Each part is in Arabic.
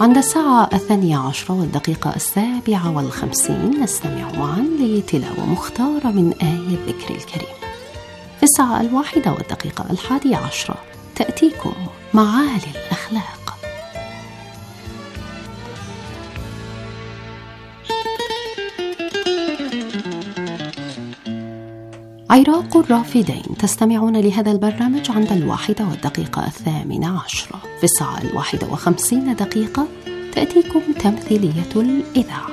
عند الساعة 12:17 نستمع معا لتلاوة مختارة من آية الذكر الكريم. في الساعة 1:11 تأتيكم معالي الأخلاق. عراق الرافدين تستمعون لهذا البرنامج عند 1:18. في الساعة 51:50 تأتيكم تمثيلية الإذاعة.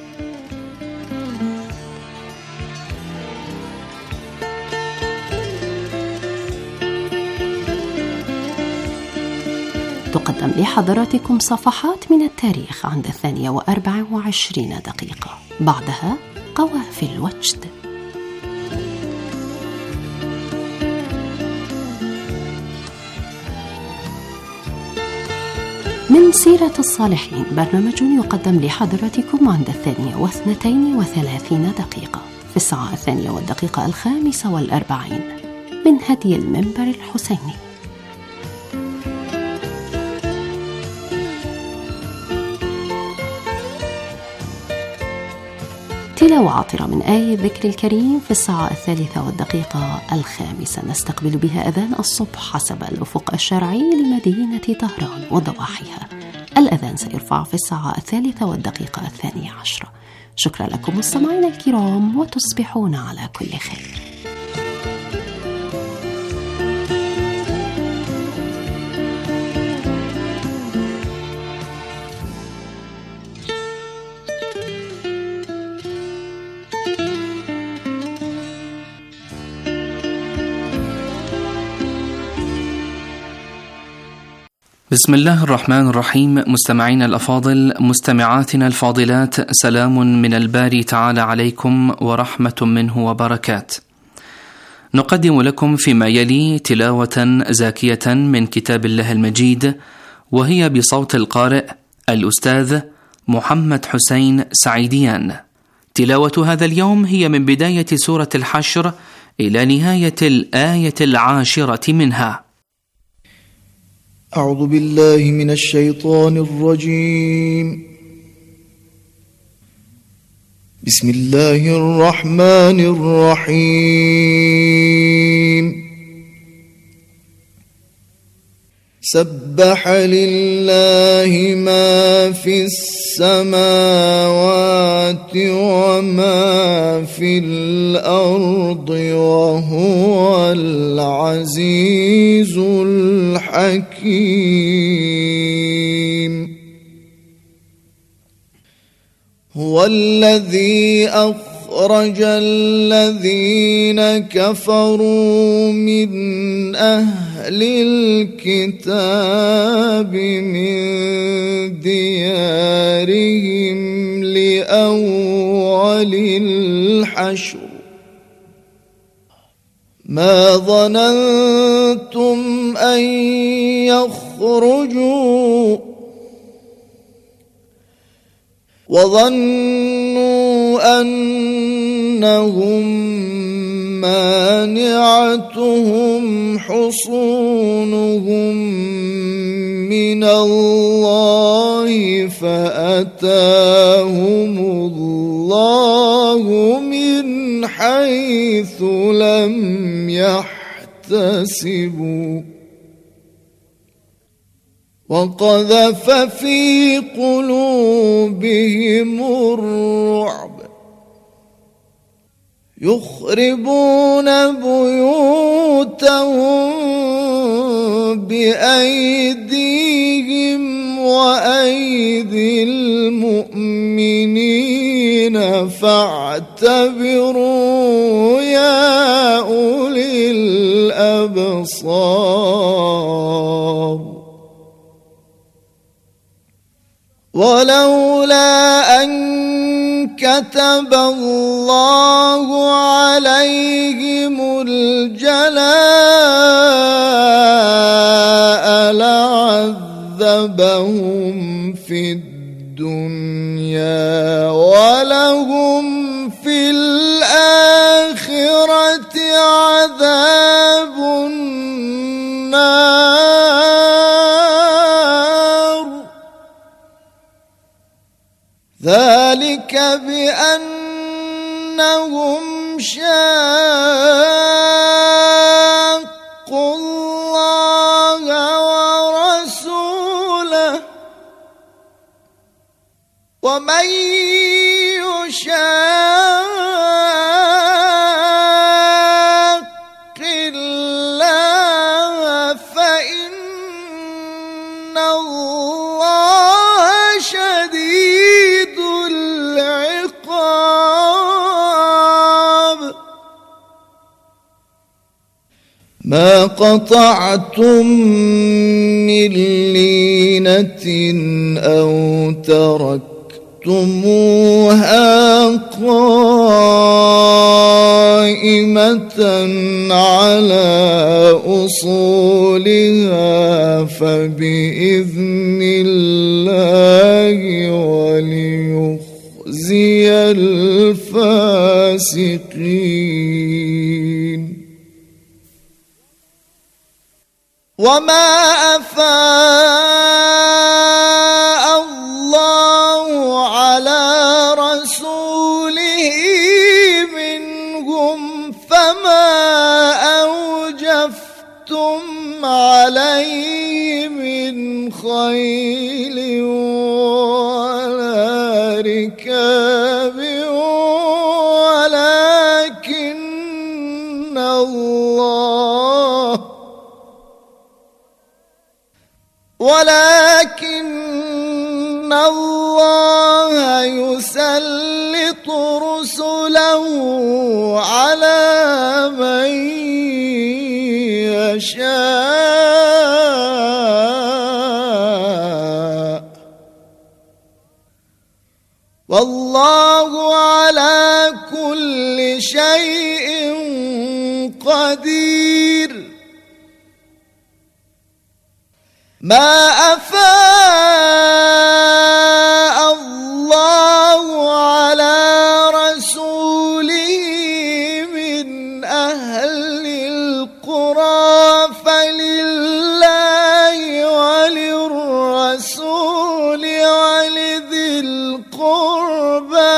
تقدم لحضراتكم صفحات من التاريخ عند 2:24. بعدها قوافي الوجد. من سيرة الصالحين برنامج يقدم لحضراتكم عند 2:32. في الساعة 2:45 من هدي المنبر الحسيني. تلاوة عطرة من آية الذكر الكريم. في الساعة 3:05 نستقبل بها أذان الصبح حسب الأفق الشرعي لمدينة طهران وضواحيها. الأذان سيرفع في الساعة 3:12. شكرا لكم مستمعينا الكرام، وتصبحون على كل خير. بسم الله الرحمن الرحيم. مستمعينا الأفاضل، مستمعاتنا الفاضلات، سلام من الباري تعالى عليكم ورحمة منه وبركات. نقدم لكم فيما يلي تلاوة زاكية من كتاب الله المجيد، وهي بصوت القارئ الأستاذ محمد حسين سعيديان. تلاوة هذا اليوم هي من بداية سورة الحشر إلى نهاية الآية 10 منها. أعوذ بالله من الشيطان الرجيم. بسم الله الرحمن الرحيم. سبح لله ما في السماوات وما في الأرض وهو العزيز الحكيم. هو الذي أخرج الذين كفروا من أهل الكتاب من ديارهم لأول الحشر ما ظننتم أن يخرجوا وظنوا أنهم مانعتهم حصونهم من الله فأتاهم الله من حيث لم يحتسبوا وقذف في قلوبهم الرعب يخربون بيوتهم بأيديهم وأيدي المؤمنين فاعتبروا يا أولي الأبصار. ولولا أن كتب الله عليهم الجلاء لعذبهم في الدنيا ولهم في الآخرة عذاب النار. ذلك بأنهم شاقوا الله ورسوله ومن يشاق الله فإن الله شديد العقاب ما قطعتم من لينة أو تركتموها قائمة على أصولها فبإذن الله وليخزي الفاسقين وما أفاء الله على رسوله منهم فما أوجفتم عليه من خيل ولا ركاب ولكن الله يسلط رسله على من يشاء والله على كل شيء قدير ما أفاء الله على رسوله من أهل القرى فلله وللرسول ولذي القربى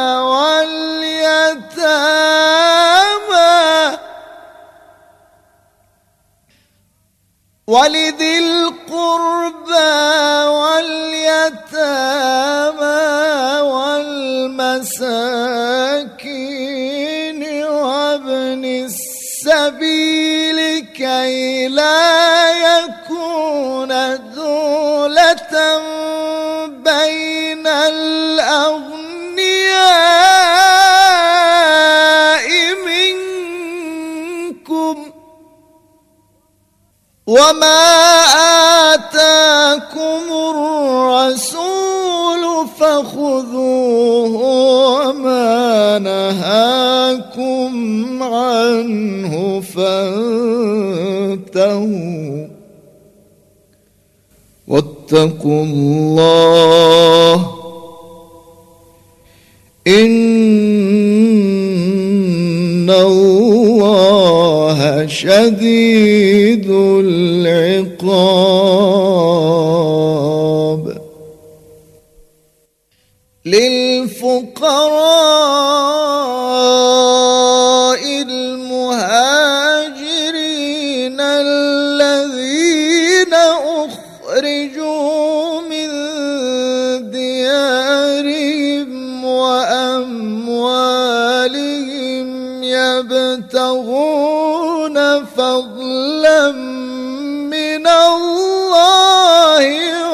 واليتامى والمساكين وابن السبيل كي لا يكون دولة بين الأغنياء منكم وما آتاكم الرسول فخذوه وما نهاكم عنه فانتهوا واتقوا الله إن الله شديد العقاب للفقراء المهاجرين الذين أخرجوا من ديارهم وأموالهم يبتغون فضلا من الله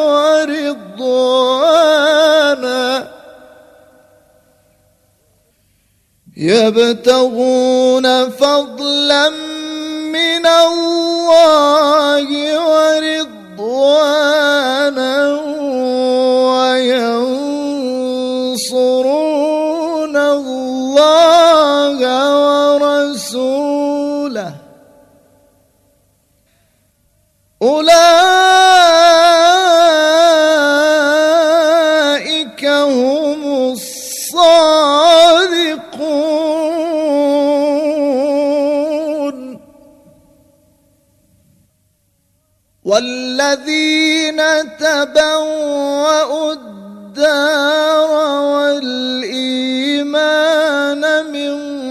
ورضوانا يبتغون فضلا من الله ورضوانا وينصرون الله ورسوله أولئك هم الصادقون والذين تبوأوا الدار والإيمان من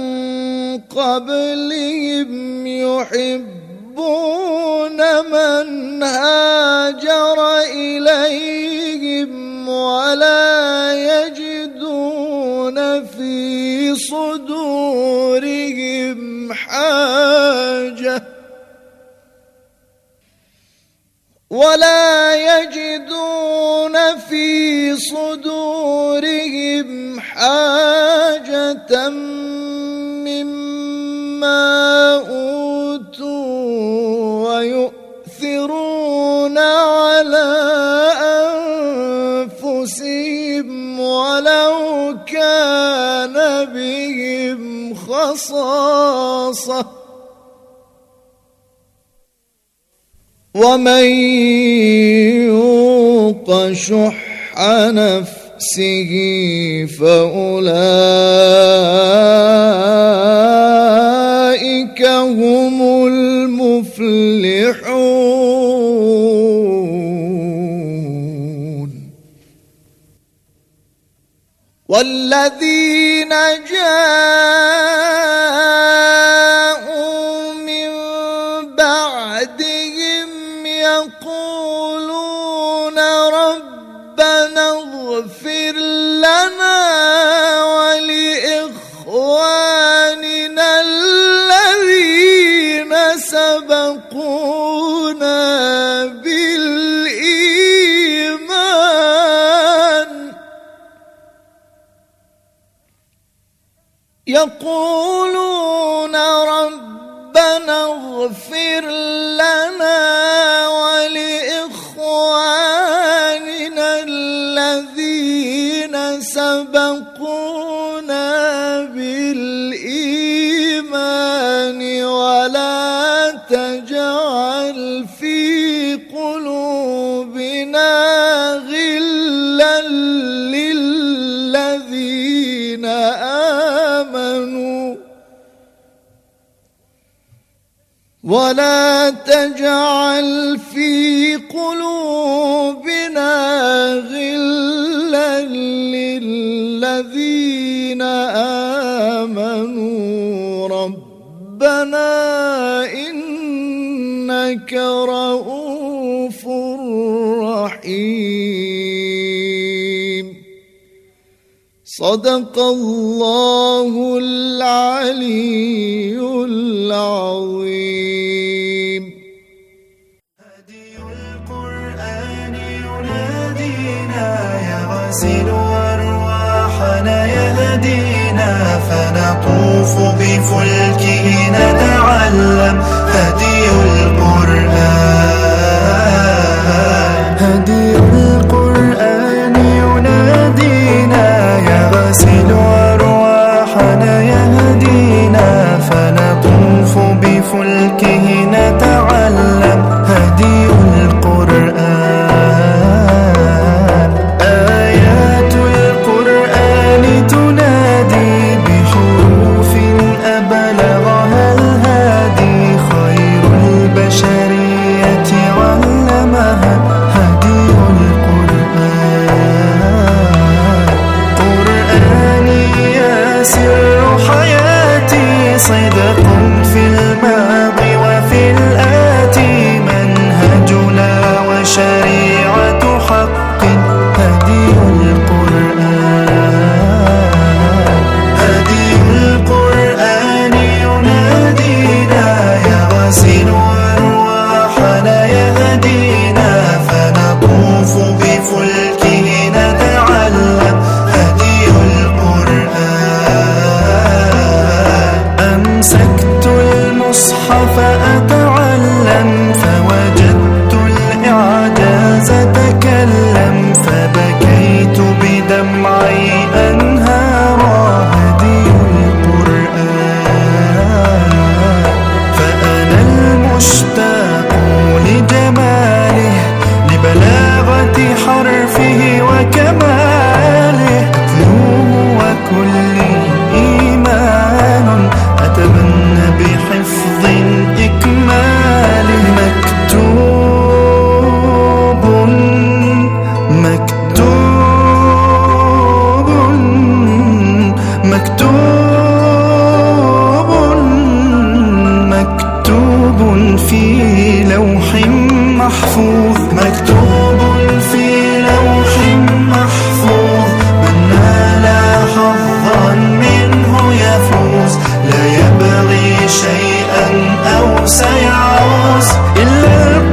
قبلهم يحبون من هاجر إليهم ولا يجدون في صدورهم حاجة مما أوتوا ويؤثرون على أنفسهم ولو كان بهم خصاصة ومن يوق شح نفسه فأولئك هم المفلحون. والذين جاءوا من بعدهم يقولون ربنا اغفر لنا ولإخواننا الذين سبقونا بالإيمان يقولون ربنا اغفر لنا ولإخواننا الذين سبقونا بالإيمان ولا تجعل في قلوبنا غلا للذين آمنوا ولا تجعل في قلوبنا غلا للذين آمنوا ربنا إنك رؤوف رحيم. صدق الله العلي العظيم. هدي القرآن ينادينا يغسل أرواحنا يهدينا فنطوف بفلكه نتعلم هدي القرآن. هدي القرآن ينادينا يغسل أرواحنا يهدينا فنطوف بفلكه نتعلم هدي القرآن. آيات القرآن تنادي بحروف أبلغها الهادي خير البشرية علمها هدي القرآن. قرآني يا سر حياتي صدق في الماضي وفي الآتي منهجنا وشريعة حق هدي القرآن. هدي القرآن ينادينا يغسل أرواحنا يهدينا فنطوف بفلكه نتعلم هدي القرآن. أمسكت المصحف أتعلم فوجدت الإعجاز تكلم فبكيت بدمعي أنهارا هدي القرآن. فأنا المشتاق لجماله لبلاغة حرفه وكماله أتلوه وكلي إيمان أتمنى بحفظ إكماله مكتوب محفوظ مكتوب في لوح محفوظ من نال حظا منه يفوز لا يبغي شيئا أو سيعوز إلا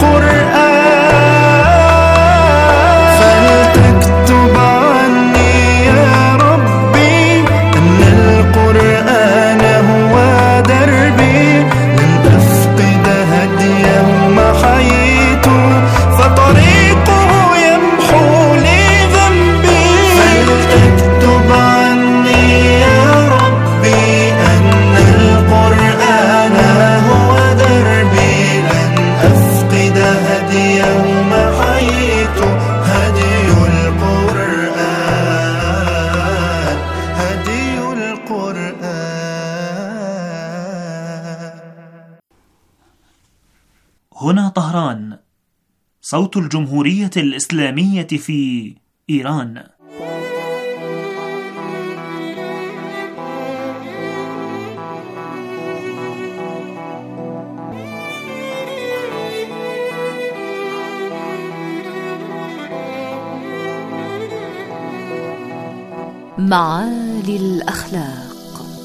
القرآن فلتكتب عني يا ربي أن القرآن هو دربي لن أفقد هديه ما حييت فطريقه يمحو لي ذنبي فلتكتب عني يا ربي أن القرآن هو دربي لن أفقد هديه ما حييت هدي القرآن هدي القرآن. هنا طهران، صوت الجمهورية الإسلامية في إيران. معالي الأخلاق.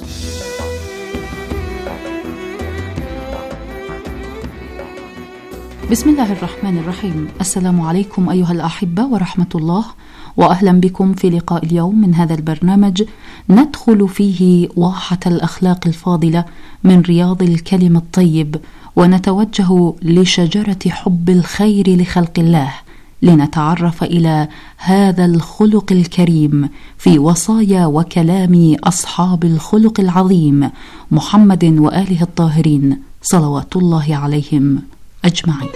بسم الله الرحمن الرحيم. السلام عليكم أيها الأحبة ورحمة الله، وأهلا بكم في لقاء اليوم من هذا البرنامج ندخل فيه واحة الأخلاق الفاضلة من رياض الكلم الطيب، ونتوجه لشجرة حب الخير لخلق الله لنتعرف إلى هذا الخلق الكريم في وصايا وكلام أصحاب الخلق العظيم محمد وآله الطاهرين صلوات الله عليهم أجمعين.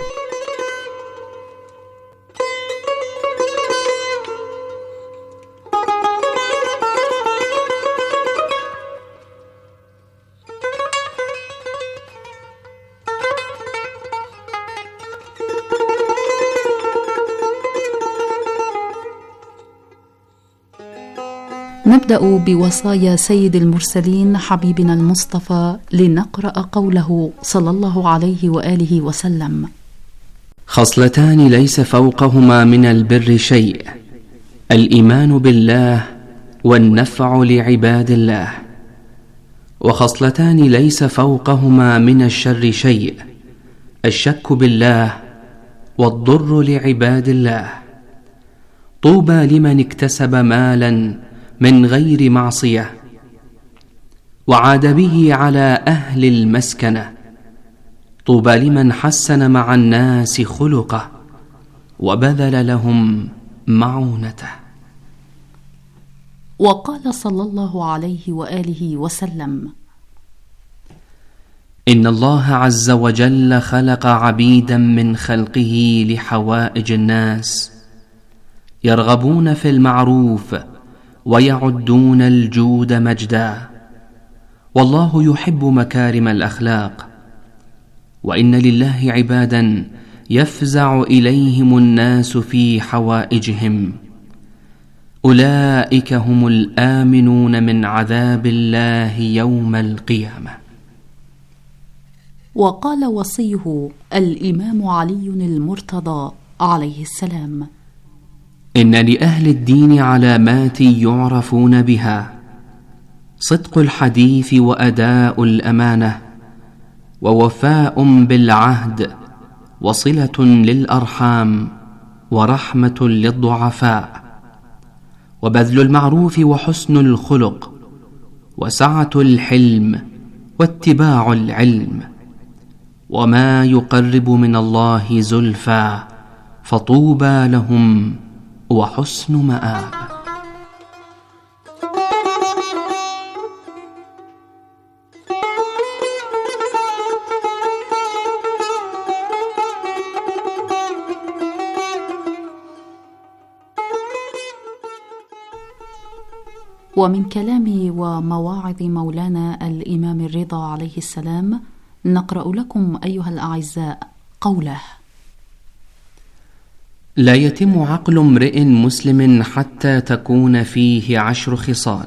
نبدأ بوصايا سيد المرسلين حبيبنا المصطفى لنقرأ قوله صلى الله عليه وآله وسلم: خصلتان ليس فوقهما من البر شيء، الإيمان بالله والنفع لعباد الله، وخصلتان ليس فوقهما من الشر شيء، الشك بالله والضر لعباد الله. طوبى لمن اكتسب مالا من غير معصية وعاد به على أهل المسكنة. طوبى لمن حسن مع الناس خلقه وبذل لهم معونته. وقال صلى الله عليه وآله وسلم: إن الله عز وجل خلق عبيدا من خلقه لحوائج الناس، يرغبون في المعروف ويعدون الجود مجدا، والله يحب مكارم الأخلاق. وإن لله عبادا يفزع إليهم الناس في حوائجهم، أولئك هم الآمنون من عذاب الله يوم القيامة. وقال وصيه الإمام علي المرتضى عليه السلام: إن لأهل الدين علامات يعرفون بها: صدق الحديث وأداء الأمانة، ووفاء بالعهد، وصلة للأرحام، ورحمة للضعفاء، وبذل المعروف، وحسن الخلق، وسعة الحلم، واتباع العلم، وما يقرب من الله زلفى، فطوبى لهم وحسن مآب. ومن كلام ومواعظ مولانا الإمام الرضا عليه السلام نقرأ لكم أيها الأعزاء قوله: لا يتم عقل امرئ مسلم حتى تكون فيه 10 خصال: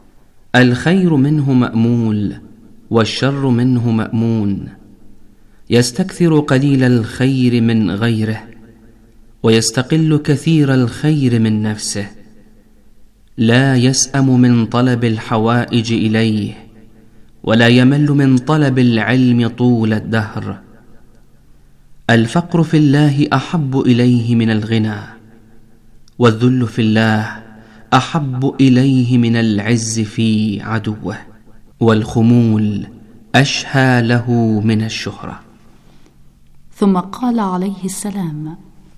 الخير منه مأمول، والشر منه مأمون. يستكثر قليل الخير من غيره ويستقل كثير الخير من نفسه، لا يسأم من طلب الحوائج إليه ولا يمل من طلب العلم طول الدهر. الفقر في الله أحب إليه من الغنى، والذل في الله أحب إليه من العز في عدوه، والخمول أشهى له من الشهرة. ثم قال عليه السلام: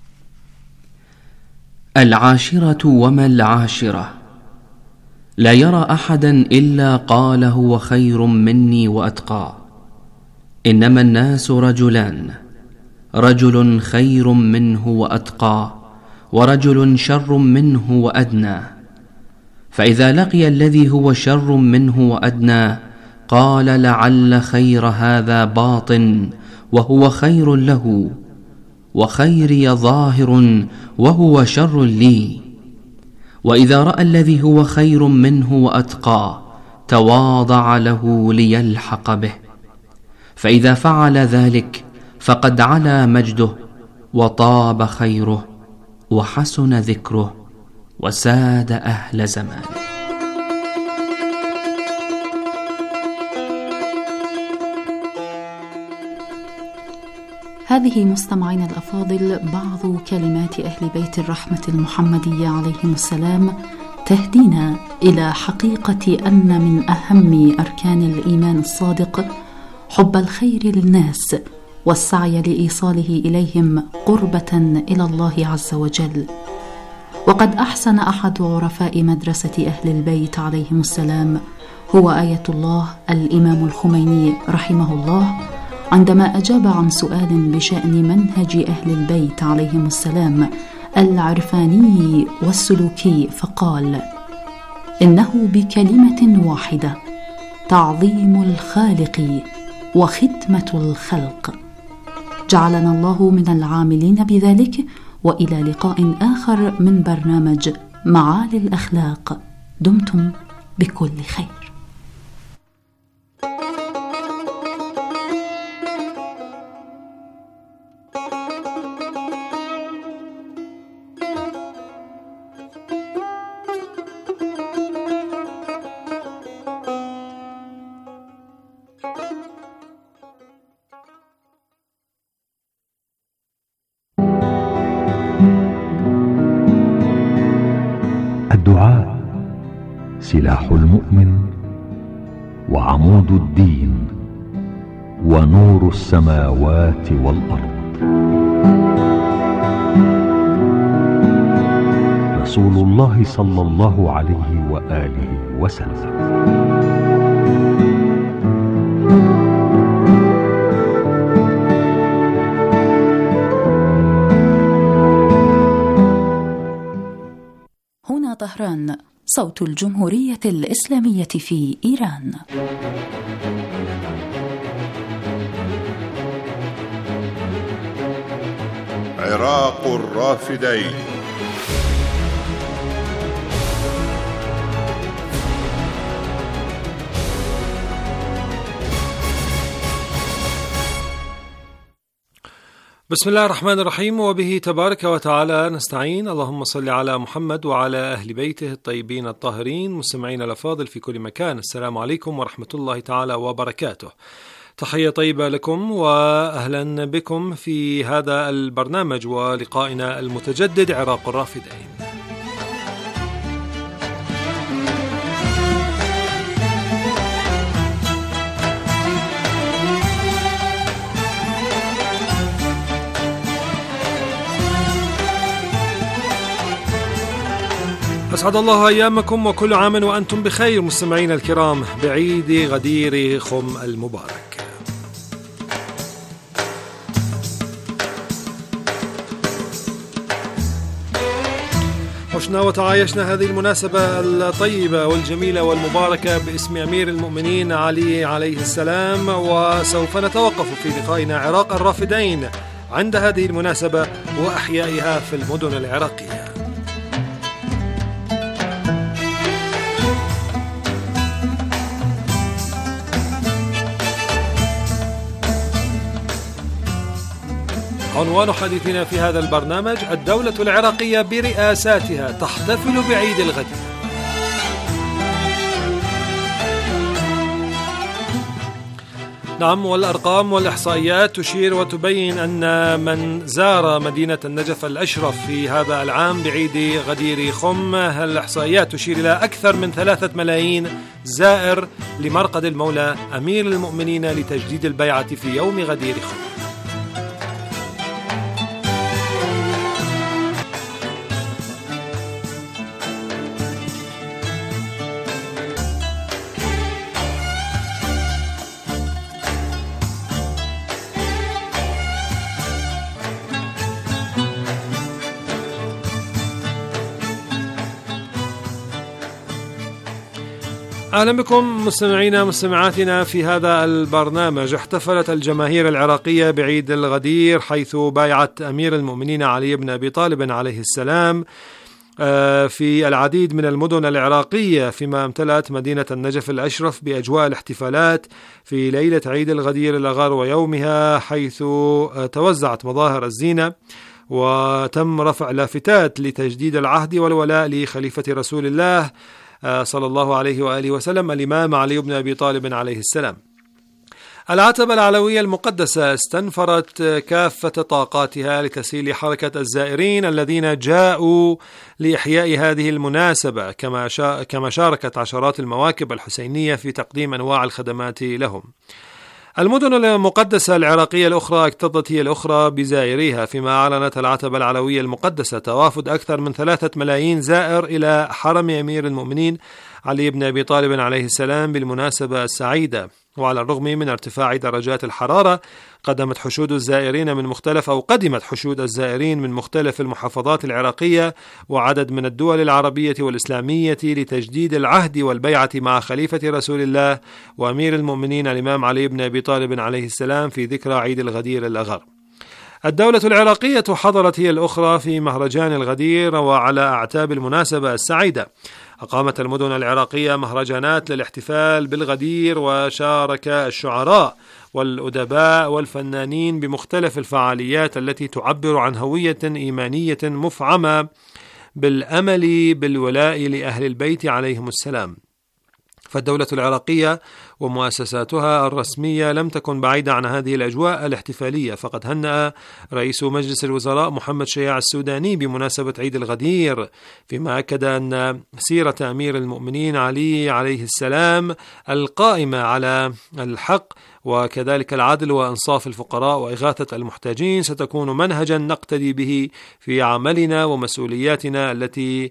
العاشرة وما العاشرة، لا يرى أحدا إلا قال هو خير مني وأتقى. إنما الناس رجلان، رجل خير منه وأتقى، ورجل شر منه وأدنى. فإذا لقي الذي هو شر منه وأدنى قال لعل خير هذا باطن وهو خير له، وخيري ظاهر وهو شر لي. وإذا رأى الذي هو خير منه وأتقى تواضع له ليلحق به، فإذا فعل ذلك فقد علا مجده وطاب خيره وحسن ذكره وساد أهل زمانه. هذه مستمعين الأفاضل بعض كلمات أهل بيت الرحمة المحمدية عليهم السلام تهدينا إلى حقيقة أن من أهم أركان الإيمان الصادق حب الخير للناس والسعي لإيصاله إليهم قربة إلى الله عز وجل. وقد أحسن أحد عرفاء مدرسة أهل البيت عليهم السلام هو آية الله الإمام الخميني رحمه الله عندما أجاب عن سؤال بشأن منهج أهل البيت عليهم السلام العرفاني والسلوكي، فقال: إنه بكلمة واحدة تعظيم الخالق وخدمة الخلق. جعلنا الله من العاملين بذلك، وإلى لقاء آخر من برنامج معالي الأخلاق. دمتم بكل خير. الدعاء سلاح المؤمن وعمود الدين ونور السماوات والأرض. رسول الله صلى الله عليه وآله وسلم. هنا طهران، صوت الجمهورية الإسلامية في إيران. عراق الرافدين. بسم الله الرحمن الرحيم، وبه تبارك وتعالى نستعين. اللهم صل على محمد وعلى أهل بيته الطيبين الطاهرين. مستمعين الأفاضل في كل مكان، السلام عليكم ورحمة الله تعالى وبركاته. تحية طيبة لكم وأهلا بكم في هذا البرنامج ولقائنا المتجدد عراق الرافدين. أسعد الله أيامكم وكل عام وأنتم بخير مستمعين الكرام، بعيد غدير خم المبارك. عشنا وتعايشنا هذه المناسبة الطيبة والجميلة والمباركة باسم أمير المؤمنين علي عليه السلام، وسوف نتوقف في لقائنا عراق الرافدين عند هذه المناسبة وأحيائها في المدن العراقية. عنوان حديثنا في هذا البرنامج: الدولة العراقية برئاساتها تحتفل بعيد الغدير. نعم، والأرقام والإحصائيات تشير وتبين أن من زار مدينة النجف الأشرف في هذا العام بعيد غدير خم، الإحصائيات تشير إلى أكثر من 3 ملايين زائر لمرقد المولى أمير المؤمنين لتجديد البيعة في يوم غدير خم. أهلا بكم مستمعينا مستمعاتنا في هذا البرنامج. احتفلت الجماهير العراقية بعيد الغدير، حيث بايعت أمير المؤمنين علي بن أبي طالب عليه السلام في العديد من المدن العراقية، فيما امتلأت مدينة النجف الأشرف بأجواء الاحتفالات في ليلة عيد الغدير الأغر ويومها، حيث توزعت مظاهر الزينة وتم رفع لافتات لتجديد العهد والولاء لخليفة رسول الله صلى الله عليه وآله وسلم الإمام علي بن أبي طالب عليه السلام. العتبة العلوية المقدسة استنفرت كافة طاقاتها لتسهيل حركة الزائرين الذين جاءوا لإحياء هذه المناسبة، كما شاركت عشرات المواكب الحسينية في تقديم أنواع الخدمات لهم. المدن المقدسة العراقية الأخرى اكتظت هي الأخرى بزائريها، فيما أعلنت العتبة العلوية المقدسة توافد أكثر من 3 ملايين زائر إلى حرم أمير المؤمنين علي بن أبي طالب عليه السلام بالمناسبة السعيدة. وعلى الرغم من ارتفاع درجات الحرارة، قدمت حشود الزائرين من مختلف المحافظات العراقية وعدد من الدول العربية والإسلامية لتجديد العهد والبيعة مع خليفة رسول الله وأمير المؤمنين الإمام علي بن أبي طالب عليه السلام في ذكرى عيد الغدير الأغر. الدولة العراقية حضرت هي الأخرى في مهرجان الغدير، وعلى أعتاب المناسبة السعيدة أقامت المدن العراقية مهرجانات للاحتفال بالغدير، وشارك الشعراء والأدباء والفنانين بمختلف الفعاليات التي تعبر عن هوية إيمانية مفعمة بالأمل بالولاء لأهل البيت عليهم السلام. فالدولة العراقية ومؤسساتها الرسمية لم تكن بعيدة عن هذه الأجواء الاحتفالية، فقد هنأ رئيس مجلس الوزراء محمد شياع السوداني بمناسبة عيد الغدير، فيما أكد أن سيرة أمير المؤمنين علي عليه السلام القائمة على الحق وكذلك العدل وإنصاف الفقراء وإغاثة المحتاجين ستكون منهجا نقتدي به في عملنا ومسؤولياتنا التي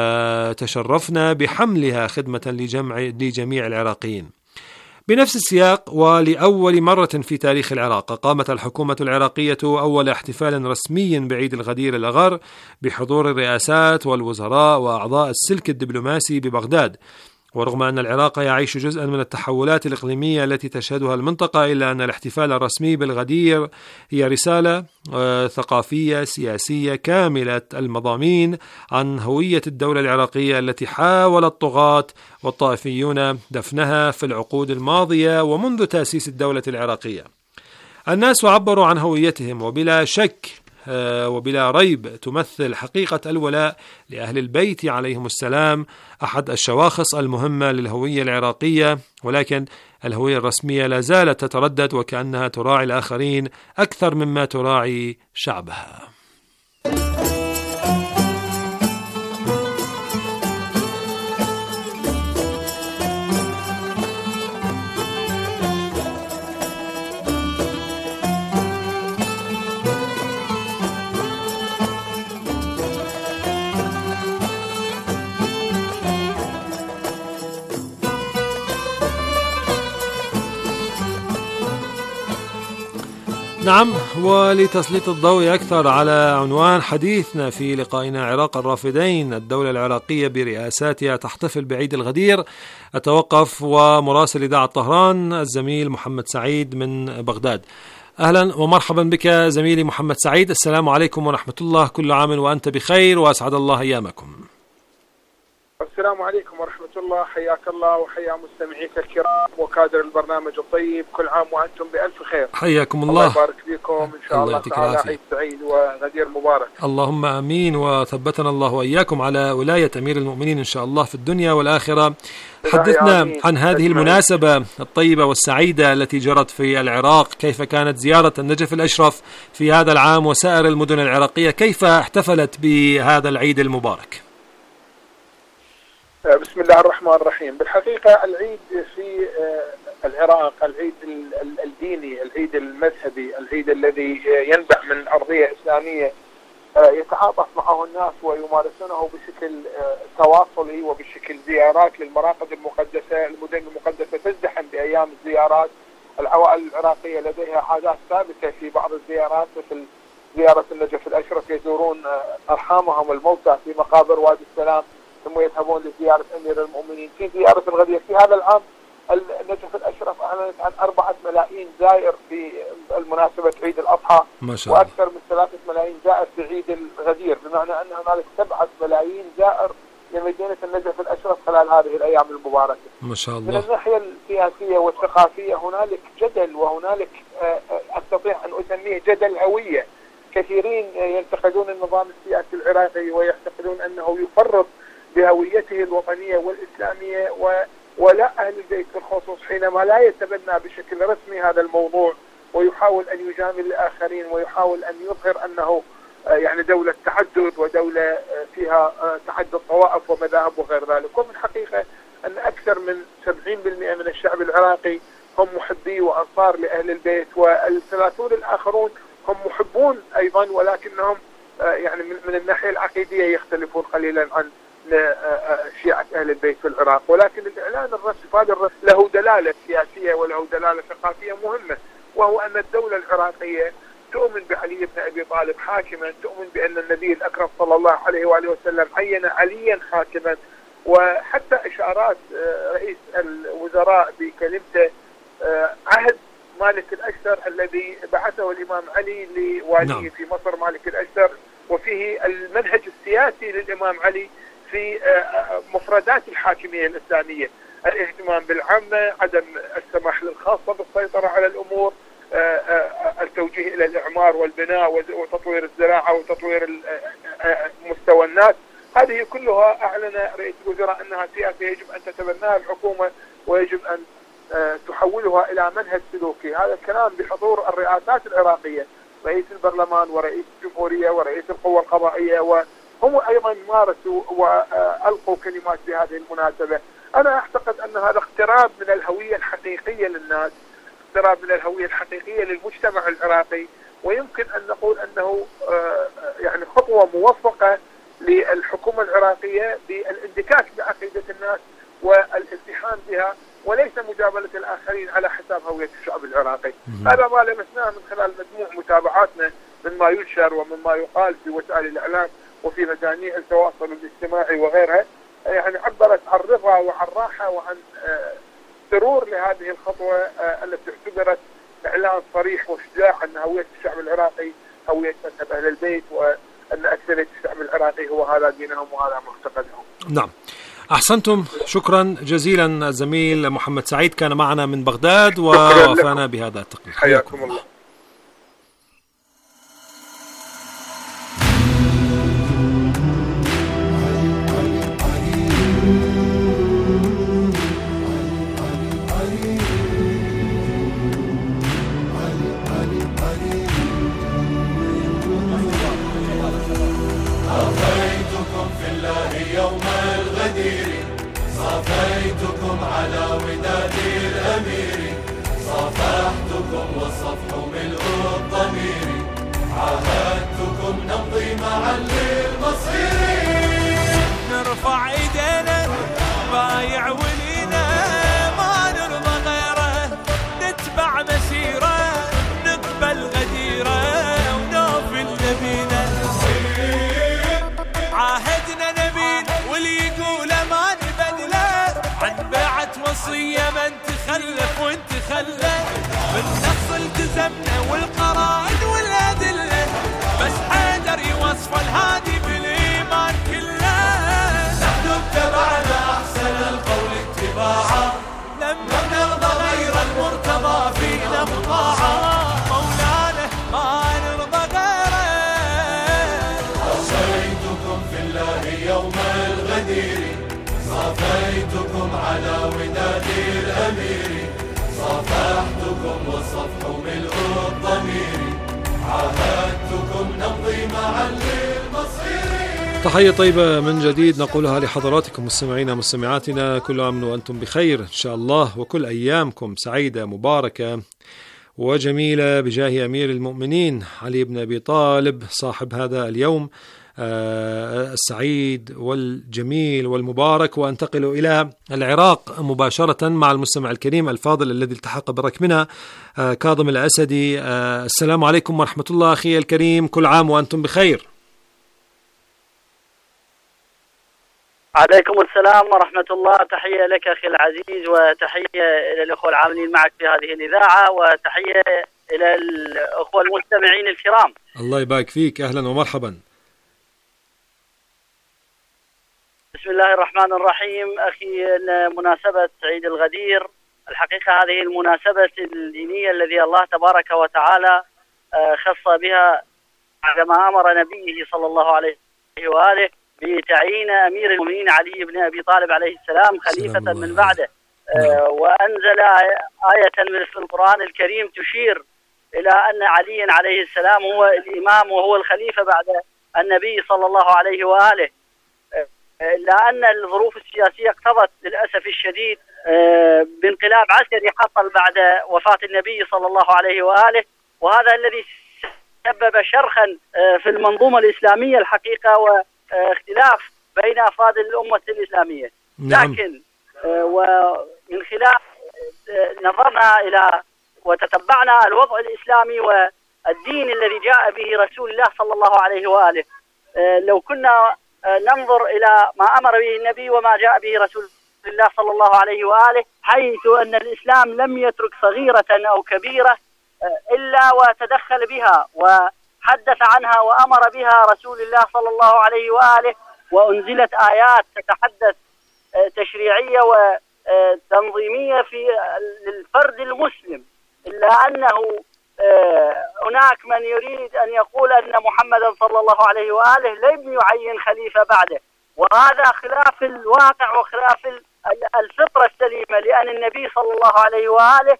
تشرفنا بحملها خدمة لجميع العراقيين. بنفس السياق ولأول مرة في تاريخ العراق، قامت الحكومة العراقية أول احتفال رسمي بعيد الغدير الأغر بحضور الرئاسات والوزراء وأعضاء السلك الدبلوماسي ببغداد. ورغم أن العراق يعيش جزءا من التحولات الإقليمية التي تشهدها المنطقة، إلا أن الاحتفال الرسمي بالغدير هي رسالة ثقافية سياسية كاملة المضامين عن هوية الدولة العراقية التي حاول الطغاة والطائفيون دفنها في العقود الماضية ومنذ تأسيس الدولة العراقية. الناس عبروا عن هويتهم، وبلا شك وبلا ريب تمثل حقيقة الولاء لأهل البيت عليهم السلام أحد الشواخص المهمة للهوية العراقية، ولكن الهوية الرسمية لا زالت تتردد وكأنها تراعي الآخرين أكثر مما تراعي شعبها. نعم، ولتسليط الضوء أكثر على عنوان حديثنا في لقائنا عراق الرافدين، الدولة العراقية برئاساتها تحتفل بعيد الغدير، أتوقف ومراسل إذاعة طهران الزميل محمد سعيد من بغداد. أهلا ومرحبا بك زميلي محمد سعيد، السلام عليكم ورحمة الله، كل عام وأنت بخير وأسعد الله أيامكم. السلام عليكم ورحمة الله. حياك الله وحيا مستمعيك الكرام وكادر البرنامج الطيب، كل عام وأنتم بألف خير. حياكم الله. الله يبارك فيكم إن شاء الله تعالى. عيد سعيد وغدير مبارك. اللهم آمين، وثبتنا الله وإياكم على ولاية أمير المؤمنين إن شاء الله في الدنيا والآخرة. حدثنا عن هذه المناسبة الطيبة والسعيدة التي جرت في العراق، كيف كانت زيارة النجف الأشرف في هذا العام وسائر المدن العراقية، كيف احتفلت بهذا العيد المبارك؟ بسم الله الرحمن الرحيم. بالحقيقة العيد في العراق العيد الديني، العيد المذهبي، العيد الذي ينبع من أرضية إسلامية يتعاطف معه الناس ويمارسونه بشكل تواصلي وبشكل زيارات للمراقد المقدسة. المدن المقدسة تزدحم بأيام الزيارات. العوائل العراقية لديها عادات ثابتة في بعض الزيارات، مثل زيارة النجف الأشرف، يزورون أرحامهم الموتى في مقابر وادي السلام، ثم يذهبون لزيارة أمير المؤمنين. في زيارة الغدير في هذا العام النجف الأشرف أعلنت عن 4 ملايين زائر في المناسبة عيد الأضحى، وأكثر من 3 ملايين زائر في عيد الغدير، بمعنى أن هنالك 7 ملايين زائر لمدينة النجف الأشرف خلال هذه الأيام المباركة. ما شاء الله. من الناحية السياسية والثقافية هنالك جدل، وهنالك أستطيع أن أسميه جدل هوية. كثيرين ينتقدون النظام السياسي العراقي ويعتقدون أنه يفرط بهويته الوطنية والإسلامية ولا أهل البيت بالخصوص، حينما لا يتبنى بشكل رسمي هذا الموضوع ويحاول أن يجامل الآخرين ويحاول أن يظهر أنه يعني دولة تعدد ودولة فيها تعدد طوائف ومذاهب وغير ذلك. وفي الحقيقة أن أكثر من 70% من الشعب العراقي هم محبي وأنصار لأهل البيت، وال30 الآخرون هم محبون أيضا، ولكنهم يعني من الناحية العقيدية يختلفون قليلا عن شيعة أهل البيت في العراق. ولكن الإعلان الرسمي له دلالة سياسية وله دلالة ثقافية مهمة، وهو أن الدولة العراقية تؤمن بعلي بن أبي طالب حاكما، تؤمن بأن النبي الأكرم صلى الله عليه وآله وسلم عين عليا حاكما. وحتى إشارات رئيس الوزراء بكلمته عهد مالك الأشتر الذي بعثه الإمام علي لواليه في مصر مالك الأشتر، وفيه المنهج السياسي للإمام علي في مفردات الحاكمية الإسلامية: الاهتمام بالعامة، عدم السماح للخاصة بالسيطرة على الأمور، التوجيه إلى الإعمار والبناء وتطوير الزراعة وتطوير مستوى الناس. هذه كلها أعلن رئيس الوزراء أنها سياسة يجب أن تتبناها الحكومة ويجب أن تحولها إلى منهج سلوكي. هذا الكلام بحضور الرئاسات العراقية، رئيس البرلمان ورئيس الجمهورية ورئيس القوى القضائية، وهم أيضا مارسوا وألقوا كلمات في هذه المناسبة. أنا أعتقد أن هذا اقتراب من الهوية الحقيقية للناس، اقتراب من الهوية الحقيقية للمجتمع العراقي، ويمكن أن نقول أنه يعني خطوة موفقة للحكومة العراقية بالاندكاك بعقيدة الناس والالتحام بها، وليس مجاملة الآخرين على حساب هوية الشعب العراقي. هذا ما لمسناه من خلال مجموع متابعاتنا مما ينشر ومما يقال في وسائل الإعلام وفي مجاميع التواصل الاجتماعي وغيرها، يعني عبرت عن رضا وعن راحة وعن سرور لهذه الخطوة التي اعتبرت إعلان صريح وشجاع أن هوية الشعب العراقي هوية مذهب أهل البيت، وأن أكثرية الشعب العراقي هو هذا دينهم وهذا معتقدهم. نعم، أحسنتم، شكرا جزيلا. الزميل محمد سعيد كان معنا من بغداد ووفانا بهذا التقرير. حياكم الله. صافيتكم على وداد الأمير، صافحتكم والصفح ملء الضمير، عاهدتكم نمضي معا للمصير. نرفع ايدينا بايع ولينا ما نرضى غيره، نتبع مسيره نقبل غديره ونوفي نبينا. عاهدنا نبيل واللي يقول ما نبدله، عن بيعة وصية من تخلف وانت خلف، بالنص التزمنا والقرائن والأدلة، بس حيدر يوصف الهادي بالإيمان كله. نحن اتبعنا والصفح ملء الضمير عاهدتكم نمضي معا للمصير. تحية طيبة من جديد نقولها لحضراتكم مستمعينا مستمعاتنا، كل عام وأنتم بخير إن شاء الله، وكل أيامكم سعيدة مباركة وجميلة بجاه أمير المؤمنين علي بن أبي طالب صاحب هذا اليوم السعيد والجميل والمبارك. وأنتقل إلى العراق مباشرة مع المستمع الكريم الفاضل الذي التحق بركبنا كاظم الأسدي. السلام عليكم ورحمة الله أخي الكريم، كل عام وأنتم بخير. عليكم السلام ورحمة الله. تحية لك أخي العزيز، وتحية إلى الأخوة العاملين معك في هذه الإذاعة، وتحية إلى الأخوة المستمعين الكرام. الله يبارك فيك، أهلا ومرحبا. بسم الله الرحمن الرحيم. أخي، مناسبة عيد الغدير، الحقيقة هذه المناسبة الدينية الذي الله تبارك وتعالى خص بها عندما أمر نبيه صلى الله عليه وآله بتعيين أمير المؤمنين علي بن أبي طالب عليه السلام خليفة من بعده، وأنزل آية من القرآن الكريم تشير إلى أن علي عليه السلام هو الإمام وهو الخليفة بعد النبي صلى الله عليه وآله، إلا أن الظروف السياسية اقتضت للأسف الشديد بانقلاب عسكري حصل بعد وفاة النبي صلى الله عليه وآله، وهذا الذي سبب شرخا في المنظومة الإسلامية الحقيقة واختلاف بين أفراد الأمة الإسلامية. لكن ومن خلال نظرنا إلى وتتبعنا الوضع الإسلامي والدين الذي جاء به رسول الله صلى الله عليه وآله، لو كنا ننظر إلى ما أمر به النبي وما جاء به رسول الله صلى الله عليه وآله، حيث أن الإسلام لم يترك صغيرة أو كبيرة إلا وتدخل بها وحدث عنها وأمر بها رسول الله صلى الله عليه وآله، وأنزلت آيات تتحدث تشريعية وتنظيمية في الفرد المسلم، إلا أنه هناك من يريد أن يقول أن محمدا صلى الله عليه وآله لم يعين خليفة بعده، وهذا خلاف الواقع وخلاف الفطرة السليمة، لأن النبي صلى الله عليه وآله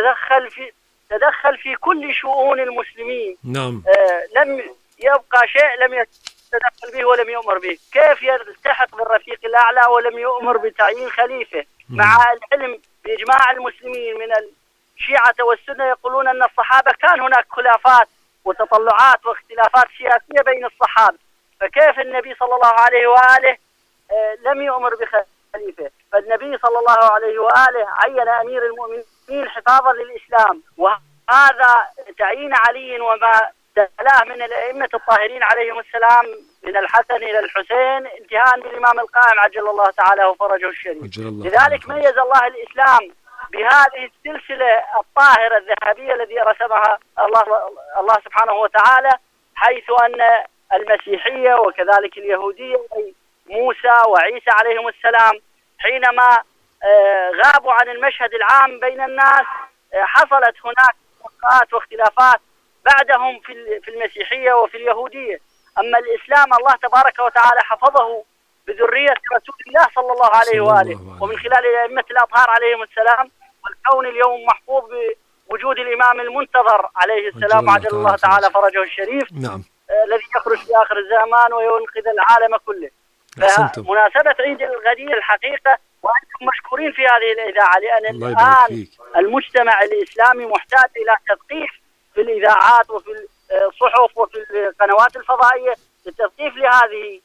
تدخل في كل شؤون المسلمين. نعم. لم يبقى شيء لم يتدخل به ولم يؤمر به. كيف يلتحق بالرفيق الأعلى ولم يؤمر بتعيين خليفة؟ مع العلم بإجماع المسلمين من الشيعة والسنة يقولون أن الصحابة كان هناك خلافات وتطلعات واختلافات سياسية بين الصحابة، فكيف النبي صلى الله عليه وآله لم يؤمر بخليفة؟ فالنبي صلى الله عليه وآله عين أمير المؤمنين حفاظا للإسلام، وهذا تعيين علي وما تلاه من الأئمة الطاهرين عليهم السلام من الحسن إلى الحسين انتهاء بالإمام القائم عجل الله تعالى وفرجه الشريف. لذلك ميز الله الإسلام بهذه السلسلة الطاهرة الذهبية التي رسمها الله سبحانه وتعالى، حيث أن المسيحية وكذلك اليهودية موسى وعيسى عليهم السلام حينما غابوا عن المشهد العام بين الناس حصلت هناك وقعات واختلافات بعدهم في المسيحية وفي اليهودية. أما الإسلام الله تبارك وتعالى حفظه بذرية رسول الله صلى الله عليه وآله ومن خلال الأئمة الأطهار عليهم السلام، والكون اليوم محفوظ بوجود الإمام المنتظر عليه السلام عجل الله تعالى فرجه الشريف. نعم. الذي يخرج في آخر الزمان وينقذ العالم كله. مناسبة عيد الغدير الحقيقة وأنتم مشكورين في هذه الإذاعة، لأن الآن المجتمع الإسلامي محتاج إلى تثقيف في الإذاعات وفي الصحف وفي القنوات الفضائية للتثقيف لهذه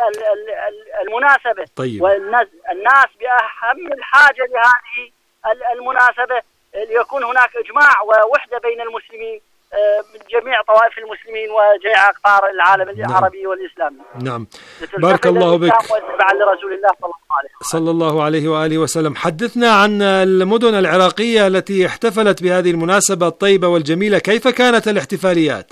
المناسبة. طيب. والناس بأهم الحاجة لهذه المناسبة ليكون هناك إجماع ووحدة بين المسلمين من جميع طوائف المسلمين وجميع أقطار العالم العربي والإسلامي. نعم. بارك الله بك. واتباعا لرسول الله صلى الله عليه وآله وسلم. حدثنا عن المدن العراقية التي احتفلت بهذه المناسبة الطيبة والجميلة، كيف كانت الاحتفاليات؟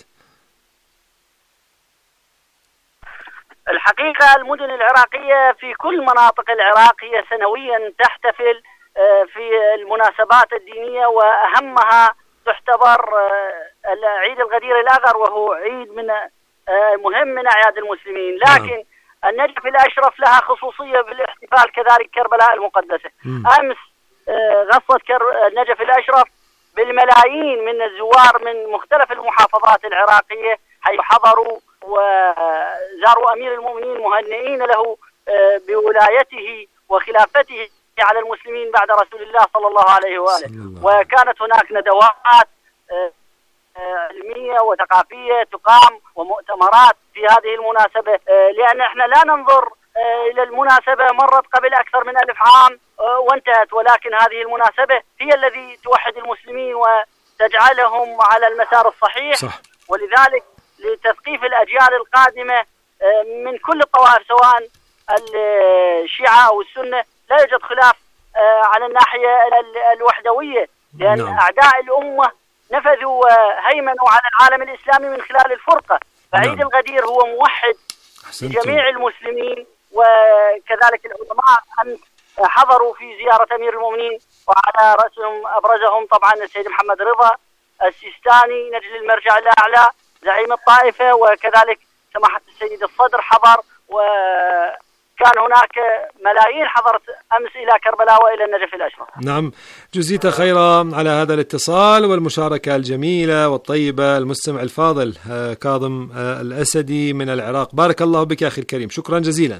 الحقيقة المدن العراقية في كل مناطق العراق هي سنويا تحتفل في المناسبات الدينية، وأهمها تعتبر عيد الغدير الأغر، وهو عيد مهم من أعياد المسلمين. لكن النجف الأشرف لها خصوصية بالاحتفال، كذلك كربلاء المقدسة. أمس غصت النجف الأشرف بالملايين من الزوار من مختلف المحافظات العراقية، حيث حضروا وزاروا أمير المؤمنين مهنئين له بولايته وخلافته على المسلمين بعد رسول الله صلى الله عليه وآله. وكانت هناك ندوات علمية وثقافية تقام ومؤتمرات في هذه المناسبة، لأن احنا لا ننظر إلى المناسبة مرت قبل أكثر من 1000 عام وانتهت، ولكن هذه المناسبة هي الذي توحد المسلمين وتجعلهم على المسار الصحيح. صح. ولذلك لتثقيف الأجيال القادمة من كل الطوائف سواء الشيعة أو السنة لا يوجد خلاف على الناحية الوحدوية، لأن أعداء الأمة نفذوا هيمنوا على العالم الإسلامي من خلال الفرقة. فعيد الغدير هو موحد لجميع المسلمين. وكذلك العلماء حضروا في زيارة أمير المؤمنين، وعلى رأسهم أبرزهم طبعا السيد محمد رضا السيستاني نجل المرجع الأعلى زعيم الطائفة، وكذلك سماحة السيد الصدر حضر، وكان هناك ملايين حضرت أمس إلى كربلاء وإلى النجف الأشرف. نعم، جزيت خيرا على هذا الاتصال والمشاركة الجميلة والطيبة. المستمع الفاضل كاظم الأسدي من العراق، بارك الله بك أخي الكريم، شكرا جزيلا.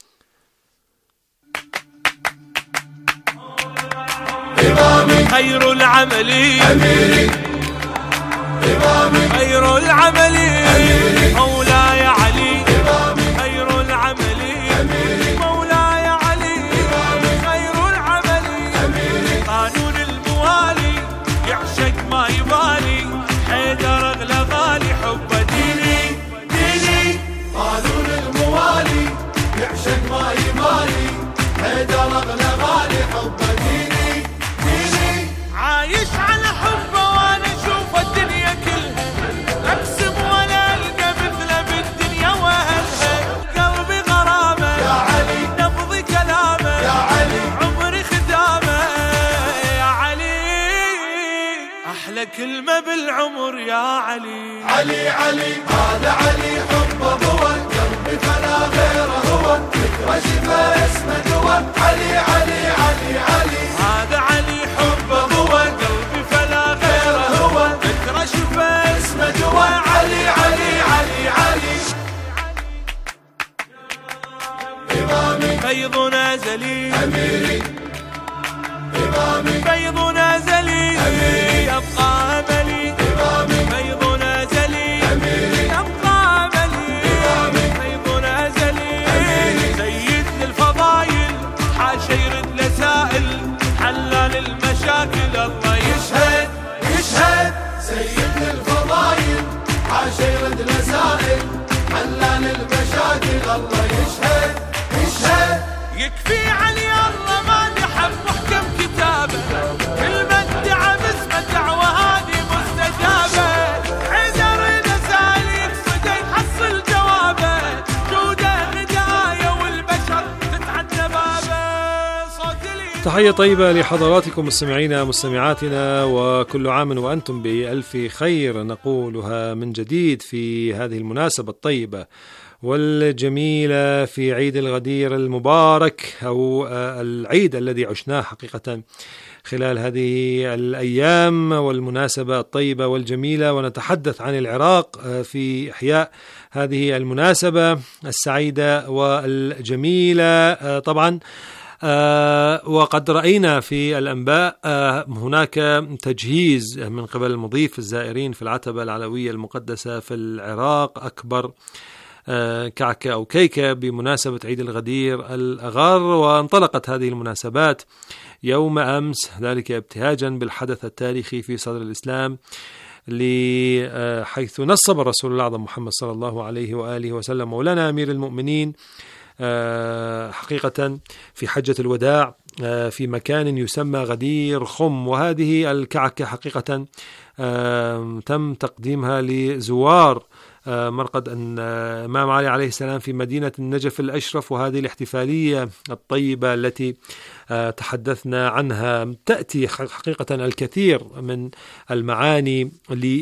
إمامي خير العمل أميري، إمامي خير العمل أميري، مولاي علي إمامي خير العمل أميري، مولاي علي إمامي خير العمل أميري، قانون الموالي يعشق ما يبالي، حيدر أغلى غالي حب ديني ديني، قانون الموالي يعشق ما يبالي، حيدر أغلى غالي حب ديني ديني، عايش على حبه وانا اشوف الدنيا كلها، اقسم ولا القى مثله بالدنيا واهلها، قلبي غرامه يا علي، نبضي كلامه يا علي، عمري خدامه يا علي، احلى كلمه بالعمر يا علي، علي علي هذا علي حبه هو، قلبي فلا غيره هو، فكره شفا اسمه دوا، علي علي علي علي هذا علي حبه هو، قلبي فلا غيره هو، فكره شفا اسمه دوا، علي علي علي علي إمامي فيض نازلي أميري، إمامي فيض نازلي أميري، يبقى أملي إمامي فيض نازلي أميري، يبقى أملي إمامي فيض نازلي أميري، سيد للفضايل حاشا يرد لسائل، حلال المشاكل الله يشهد يشهد، سيد للفضايل حاشا يرد لسائل، حلال المشاكل الله يشهد يشهد، يكفي علي الله ما نحب محكم كتابه، كل من دعا باسم دعوة هذه مستجابة، حيدر إذا سأل يقصد يحصل جوابه، جوده هداية والبشر تتعدى بابه، صوت لي. تحية طيبة لحضراتكم مستمعينا مستمعاتنا، وكل عام وأنتم بألف خير نقولها من جديد في هذه المناسبة الطيبة والجميلة في عيد الغدير المبارك، أو العيد الذي عشناه حقيقة خلال هذه الأيام والمناسبة الطيبة والجميلة. ونتحدث عن العراق في إحياء هذه المناسبة السعيدة والجميلة طبعا. وقد رأينا في الأنباء هناك تجهيز من قبل المضيف الزائرين في العتبة العلوية المقدسة في العراق، أكبر كعكة أو كيكة بمناسبة عيد الغدير الأغار. وانطلقت هذه المناسبات يوم أمس، ذلك ابتهاجا بالحدث التاريخي في صدر الإسلام، حيث نصب الرسول الأعظم محمد صلى الله عليه وآله وسلم مولانا أمير المؤمنين حقيقة في حجة الوداع في مكان يسمى غدير خم. وهذه الكعكة حقيقة تم تقديمها لزوار مرقد الإمام علي عليه السلام في مدينة النجف الأشرف. وهذه الاحتفالية الطيبة التي تحدثنا عنها تأتي حقيقة الكثير من المعاني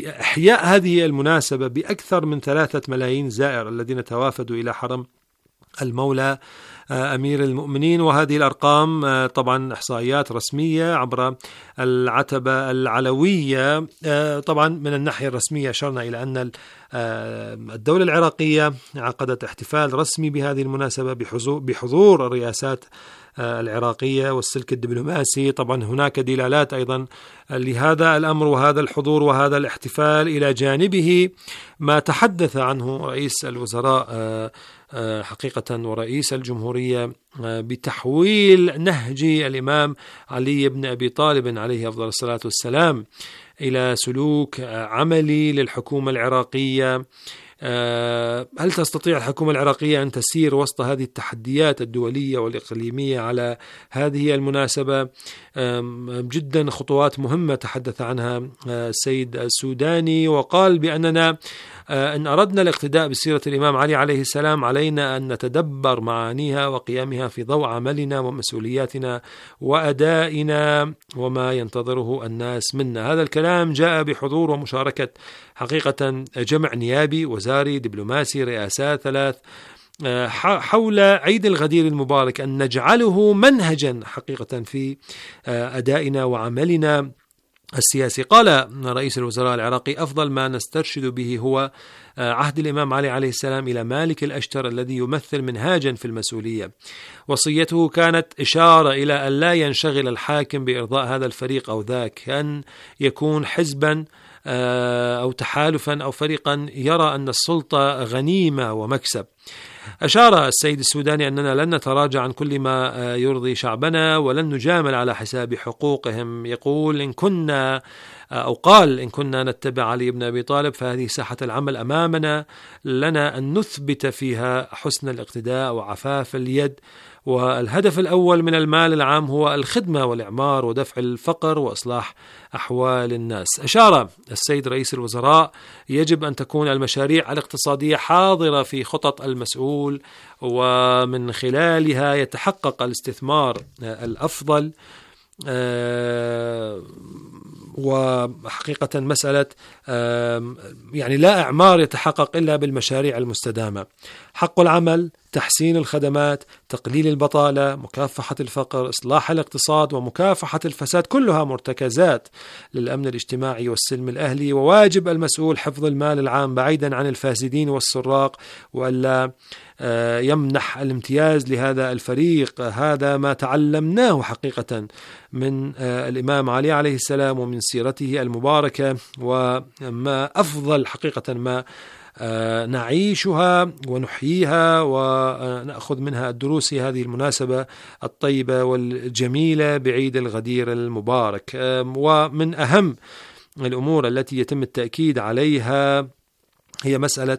لإحياء هذه المناسبة بأكثر من 3 ملايين زائر الذين توافدوا إلى حرم المولى أمير المؤمنين. وهذه الأرقام طبعا إحصائيات رسمية عبر العتبة العلوية. طبعا من الناحية الرسمية أشرنا إلى أن الدولة العراقية عقدت احتفال رسمي بهذه المناسبة بحضور الرئاسات العراقية والسلك الدبلوماسي. طبعا هناك دلالات أيضا لهذا الأمر وهذا الحضور وهذا الاحتفال، إلى جانبه ما تحدث عنه رئيس الوزراء حقيقة ورئيس الجمهورية بتحويل نهج الإمام علي بن أبي طالب عليه أفضل الصلاة والسلام إلى سلوك عملي للحكومة العراقية. هل تستطيع الحكومة العراقية أن تسير وسط هذه التحديات الدولية والإقليمية على هذه المناسبة؟ جدا خطوات مهمة تحدث عنها السيد السوداني، وقال بأننا إن أردنا الاقتداء بسيرة الإمام علي عليه السلام علينا أن نتدبر معانيها وقيامها في ضوء عملنا ومسؤولياتنا وأدائنا وما ينتظره الناس منا. هذا الكلام جاء بحضور ومشاركة حقيقة جمع نيابي وزاري دبلوماسي رئاسات ثلاث حول عيد الغدير المبارك، أن نجعله منهجا حقيقة في أدائنا وعملنا السياسي. قال رئيس الوزراء العراقي: أفضل ما نسترشد به هو عهد الإمام علي عليه السلام إلى مالك الأشتر الذي يمثل منهاجا في المسؤولية. وصيته كانت إشارة إلى أن لا ينشغل الحاكم بإرضاء هذا الفريق أو ذاك، أن يكون حزبا أو تحالفا أو فريقا يرى أن السلطة غنيمة ومكسب. أشار السيد السوداني أننا لن نتراجع عن كل ما يرضي شعبنا ولن نجامل على حساب حقوقهم. يقول إن كنا نتبع علي بن أبي طالب فهذه ساحة العمل أمامنا، لنا أن نثبت فيها حسن الاقتداء وعفاف اليد، والهدف الأول من المال العام هو الخدمة والإعمار ودفع الفقر وإصلاح أحوال الناس. أشار السيد رئيس الوزراء: يجب أن تكون المشاريع الاقتصادية حاضرة في خطط المسؤول، ومن خلالها يتحقق الاستثمار الأفضل. وحقيقة مسألة يعني لا إعمار يتحقق إلا بالمشاريع المستدامة. حق العمل، تحسين الخدمات، تقليل البطالة، مكافحة الفقر، إصلاح الاقتصاد ومكافحة الفساد، كلها مرتكزات للأمن الاجتماعي والسلم الأهلي. وواجب المسؤول حفظ المال العام بعيدا عن الفاسدين والسراق، وألا يمنح الامتياز لهذا الفريق. هذا ما تعلمناه حقيقة من الإمام علي عليه السلام ومن سيرته المباركة، وما أفضل حقيقة ما نعيشها ونحييها ونأخذ منها الدروس في هذه المناسبة الطيبة والجميلة بعيد الغدير المبارك. ومن أهم الأمور التي يتم التأكيد عليها هي مسألة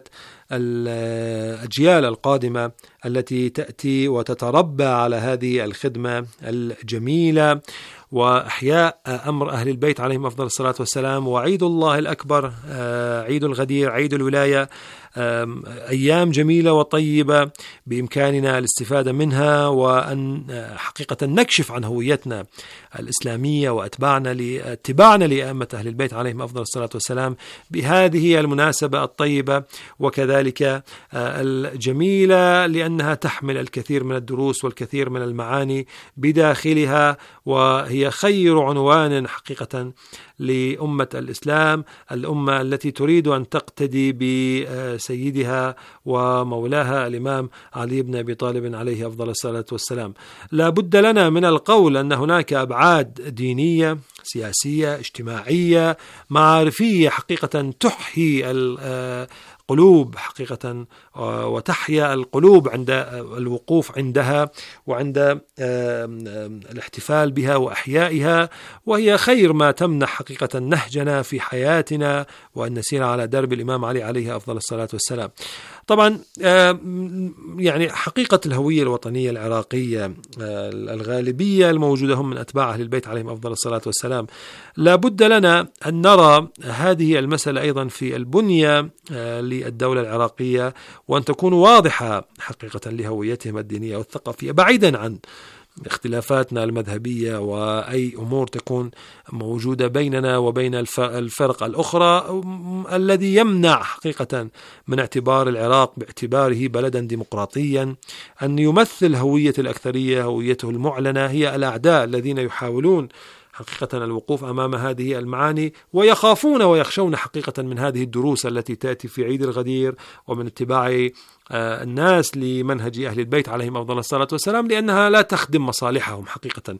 الأجيال القادمة التي تأتي وتتربى على هذه الخدمة الجميلة، وإحياء أمر أهل البيت عليهم أفضل الصلاة والسلام. وعيد الله الأكبر، عيد الغدير، عيد الولاية، أيام جميلة وطيبة بإمكاننا الاستفادة منها، وأن حقيقة نكشف عن هويتنا الإسلامية واتباعنا لأئمة أهل البيت عليهم أفضل الصلاة والسلام بهذه المناسبة الطيبة وكذلك الجميلة، لأنها تحمل الكثير من الدروس والكثير من المعاني بداخلها، وهي خير عنوان حقيقة لأمة الإسلام، الأمة التي تريد أن تقتدي بسيدها ومولاها الإمام علي بن أبي طالب عليه أفضل الصلاة والسلام. لا بد لنا من القول أن هناك أبعاد دينية، سياسية، اجتماعية، معارفية حقيقة تحيي القلوب حقيقة وتحيا القلوب عند الوقوف عندها وعند الاحتفال بها وأحيائها، وهي خير ما تمنح حقيقة نهجنا في حياتنا وأن نسير على درب الإمام علي عليه أفضل الصلاة والسلام. طبعا يعني حقيقة الهوية الوطنية العراقية، الغالبية الموجودة هم من أتباع أهل البيت عليهم أفضل الصلاة والسلام. لا بد لنا أن نرى هذه المسألة أيضا في البنية للدولة العراقية، وأن تكون واضحة حقيقة لهويتهم الدينية والثقافية بعيدا عن اختلافاتنا المذهبية وأي أمور تكون موجودة بيننا وبين الفرق الأخرى، الذي يمنع حقيقة من اعتبار العراق باعتباره بلدا ديمقراطيا أن يمثل هوية الأكثرية، هويته المعلنة. هي الأعداء الذين يحاولون حقيقة الوقوف أمام هذه المعاني، ويخافون ويخشون حقيقة من هذه الدروس التي تأتي في عيد الغدير ومن اتباع الناس لمنهج أهل البيت عليهم أفضل الصلاة والسلام، لأنها لا تخدم مصالحهم حقيقة.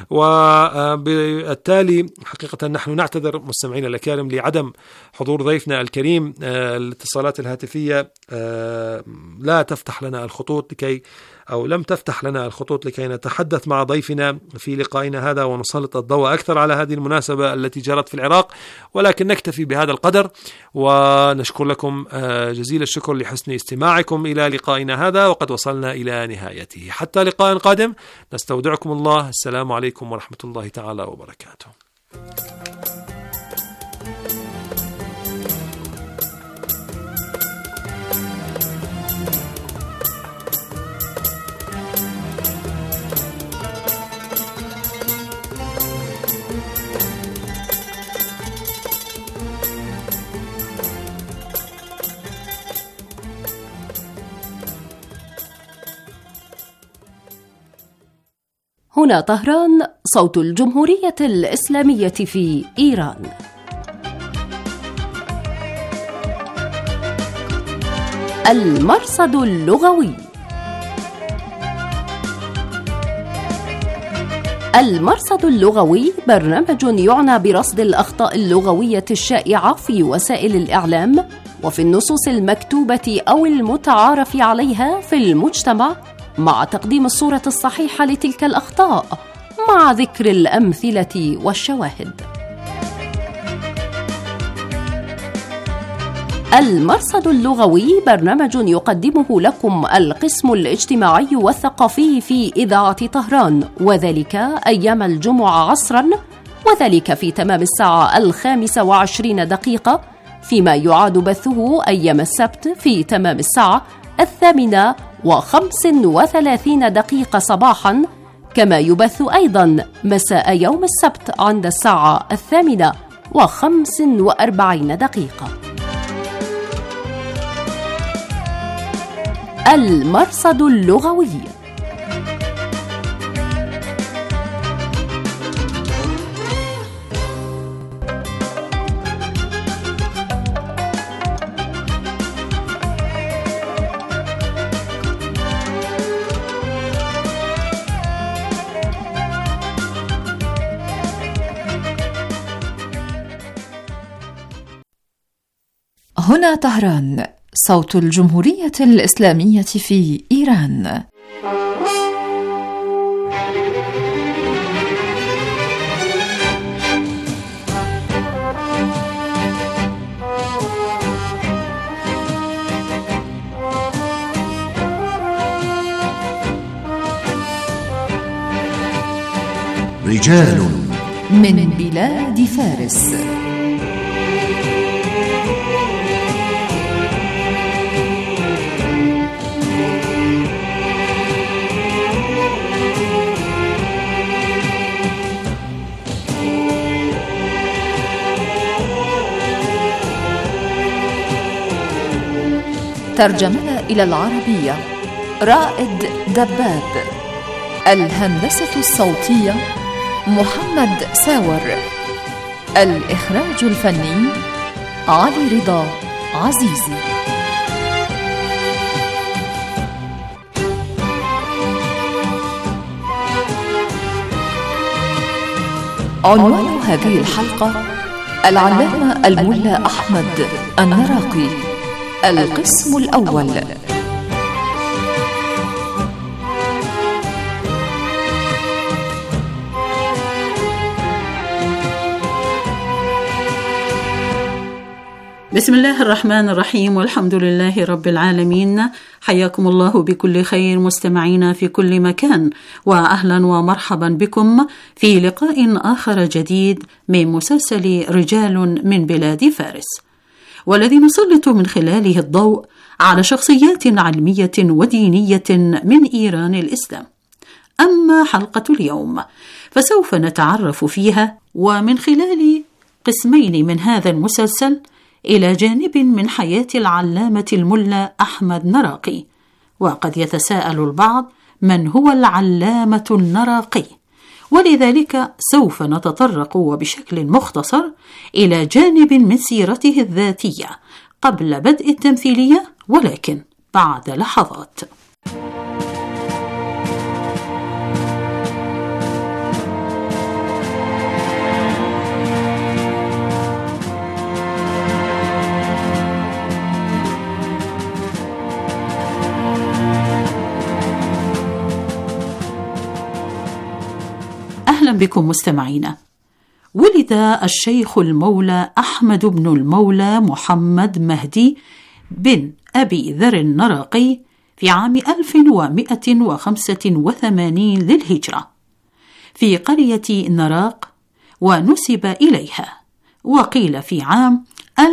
وبالتالي حقيقة نحن نعتذر مستمعينا الأكارم لعدم حضور ضيفنا الكريم. الاتصالات الهاتفية لا تفتح لنا الخطوط لم تفتح لنا الخطوط لكي نتحدث مع ضيفنا في لقائنا هذا ونسلط الضوء أكثر على هذه المناسبة التي جرت في العراق، ولكن نكتفي بهذا القدر، ونشكر لكم جزيل الشكر لحسن استماعكم إلى لقائنا هذا، وقد وصلنا إلى نهايته. حتى لقاء قادم نستودعكم الله. السلام عليكم ورحمة الله تعالى وبركاته. هنا طهران، صوت الجمهورية الإسلامية في إيران. المرصد اللغوي. المرصد اللغوي برنامج يعنى برصد الأخطاء اللغوية الشائعة في وسائل الإعلام وفي النصوص المكتوبة أو المتعارف عليها في المجتمع، مع تقديم الصورة الصحيحة لتلك الأخطاء مع ذكر الأمثلة والشواهد. المرصد اللغوي برنامج يقدمه لكم القسم الاجتماعي والثقافي في إذاعة طهران، وذلك أيام الجمعة عصرا، وذلك في تمام الساعة 25:20، فيما يعاد بثه أيام السبت في تمام الساعة 8:35 صباحا، كما يبث أيضا مساء يوم السبت عند الساعة 8:45. المرصد اللغوي. هنا طهران، صوت الجمهورية الإسلامية في إيران. رجال من بلاد فارس. ترجمة إلى العربية رائد دباب. الهندسة الصوتية محمد ساور. الإخراج الفني علي رضا عزيزي. عنوان هذه الحلقة: العلامة الملا أحمد النراقي. القسم الأول. بسم الله الرحمن الرحيم، والحمد لله رب العالمين. حياكم الله بكل خير مستمعينا في كل مكان، وأهلا ومرحبا بكم في لقاء آخر جديد من مسلسل رجال من بلاد فارس، والذي نسلط من خلاله الضوء على شخصيات علمية ودينية من إيران الإسلام. أما حلقة اليوم فسوف نتعرف فيها ومن خلال قسمين من هذا المسلسل إلى جانب من حياة العلامة الملا أحمد نراقي. وقد يتساءل البعض من هو العلامة النراقي، ولذلك سوف نتطرق وبشكل مختصر إلى جانب من سيرته الذاتية قبل بدء التمثيلية، ولكن بعد لحظات. أهلا بكم مستمعينا. ولد الشيخ المولى أحمد بن المولى محمد مهدي بن أبي ذر النراقي في عام 1185 للهجرة في قرية نراق، ونسب إليها، وقيل في عام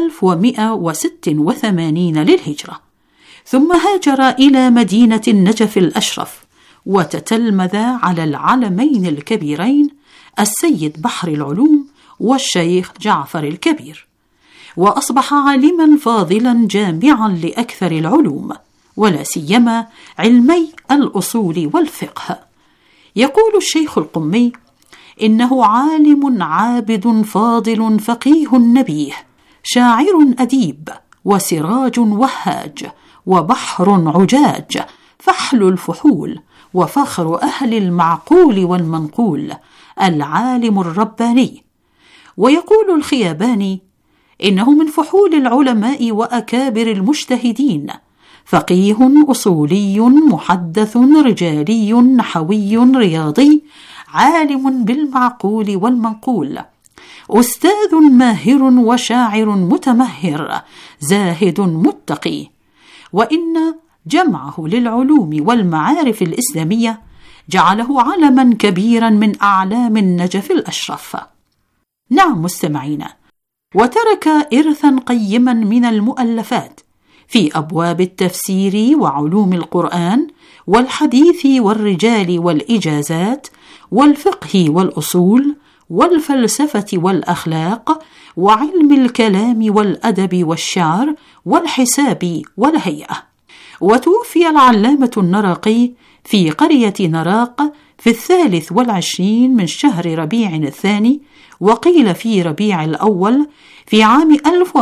1186 للهجرة، ثم هاجر إلى مدينة النجف الأشرف وتتلمذ على العلمين الكبيرين السيد بحر العلوم والشيخ جعفر الكبير، وأصبح عالما فاضلا جامعا لأكثر العلوم ولا سيما علمي الأصول والفقه. يقول الشيخ القمي: إنه عالم عابد فاضل فقيه نبيه، شاعر أديب، وسراج وهاج، وبحر عجاج، فحل الفحول، وفخر أهل المعقول والمنقول، العالم الرباني. ويقول الخياباني: إنه من فحول العلماء وأكابر المجتهدين، فقيه أصولي محدث رجالي نحوي رياضي، عالم بالمعقول والمنقول، أستاذ ماهر وشاعر متمهر، زاهد متقي. وإن جمعه للعلوم والمعارف الإسلامية جعله علما كبيرا من أعلام النجف الأشرف. نعم مستمعينا، وترك إرثا قيما من المؤلفات في أبواب التفسير وعلوم القرآن والحديث والرجال والإجازات والفقه والأصول والفلسفة والأخلاق وعلم الكلام والأدب والشعر والحساب والهيئة. وتوفي العلامة النراقي في قرية نراق في 23 من شهر ربيع الثاني، وقيل في ربيع الأول في عام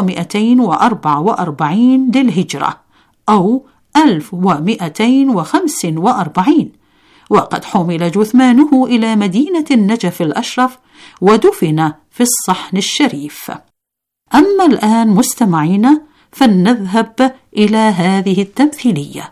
1244 للهجرة أو 1245، وقد حمل جثمانه إلى مدينة النجف الأشرف ودفن في الصحن الشريف. أما الآن مستمعينا فلنذهب إلى هذه التمثيلية.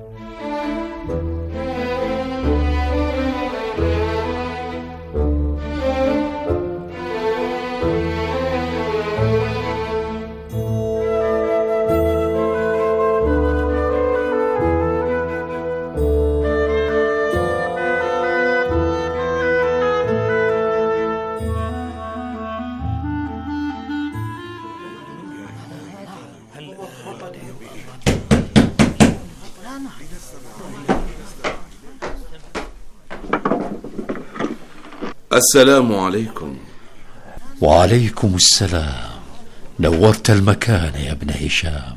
السلام عليكم. وعليكم السلام. نورت المكان يا ابن هشام.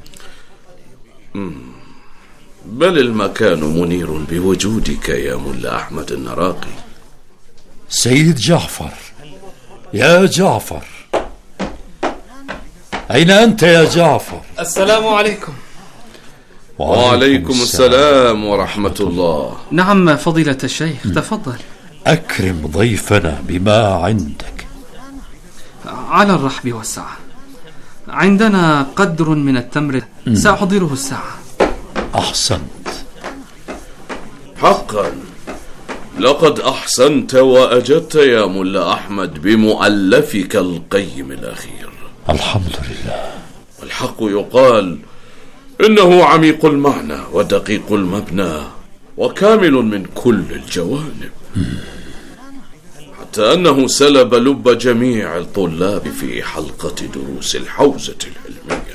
بل المكان منير بوجودك يا ملا أحمد النراقي. سيد جعفر، يا جعفر، أين أنت يا جعفر؟ السلام عليكم. وعليكم السلام ورحمة الله. نعم فضيلة الشيخ، تفضل. أكرم ضيفنا بما عندك. على الرحب والسعة. عندنا قدر من التمر سأحضره الساعة. أحسنت. حقا لقد أحسنت وأجدت يا ملا أحمد بمؤلفك القيم الأخير. الحمد لله. والحق يقال إنه عميق المعنى ودقيق المبنى وكامل من كل الجوانب، حتى أنه سلب لب جميع الطلاب في حلقة دروس الحوزة العلمية.